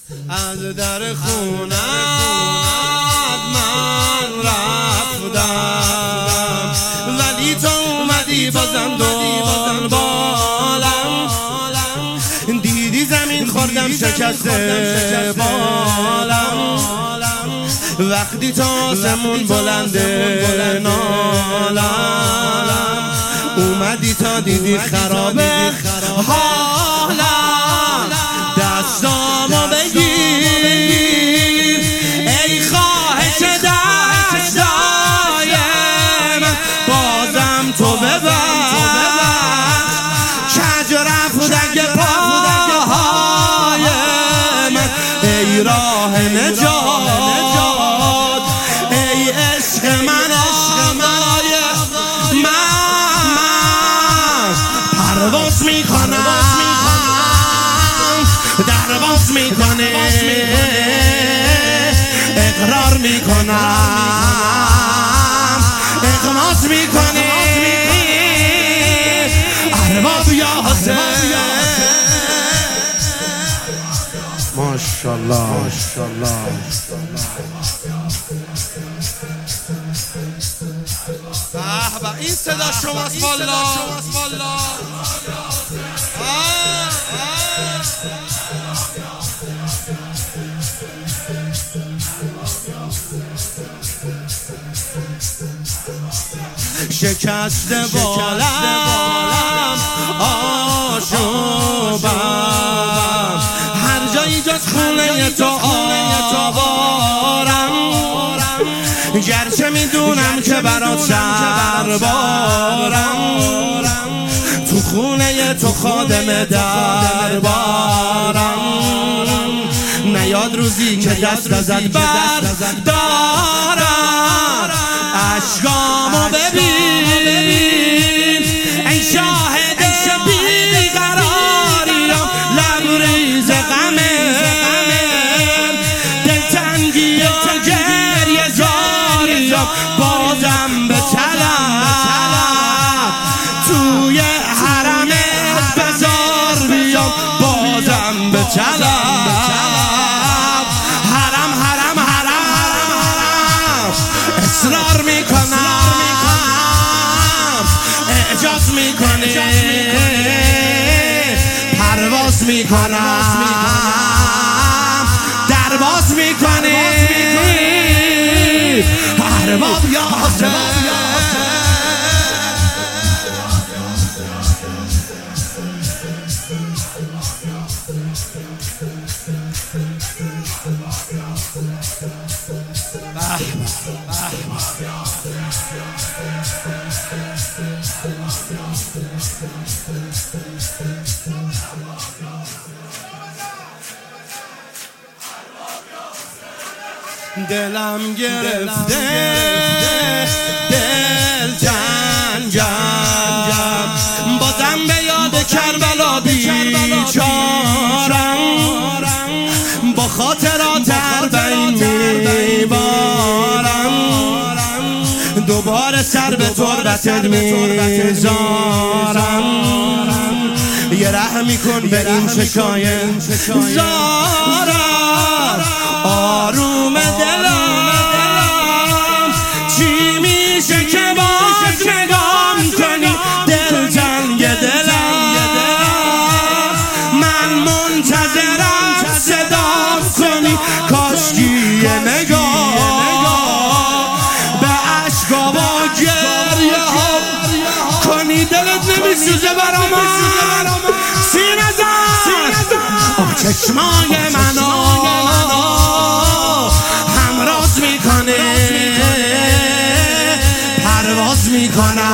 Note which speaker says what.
Speaker 1: از در خونت من رفتم، ولی تو اومدی بازم دنبالم. دیدی زمین خوردم شکسته بالم، وقتی تا آسمون بلنده نالم. اومدی تا دیدی خرابه حالم، دستامو بگیر ای خواهش دستای من، بازم تو ببخش کج رفت اگه پاهای من. ای راه نجات ای عشق من آقای من، پرواز میکنم درواز میکنه، اقرار میکنم اغماز میکنه. ارباب یا حسین ماشاءالله ماشاءالله. به این صدا شماست والا. شکسته بالم آشوبم، هر جایی جز خونه تو آوارم، گرچه میدونم که برات سربارم، تو خونه تو خادم دربارم. نیاد روزی که دست ازت بردارم، اشکامو ببین ای شاهد بیقراریم، لبریز غمه دلتنگی و گریه زاریم، بازم به طلب توی حرمت بزار بیام، بازم به طلب حرم اصرار میکنم، اعجاز میکنی پرواز میکنم درواز میکنی. ارباب یا حسین دلم گرفته دل جنگم، بازم به یاد کربلا بیچارم، با خاطرات اربعین میبارم، دوباره سر به تربتت میذارم. یه رحمی کن به این چشای زارم، آروم دلم چی میشه که باز نگام کنی، دل جنگ دلم من منتظرم صدام کنی، کاشکی نگاه به عشقا و گریه ها کنی. دلت نمیسوزه برا من سینه زن چشمای منو همراز میکنه، پرواز میکنه.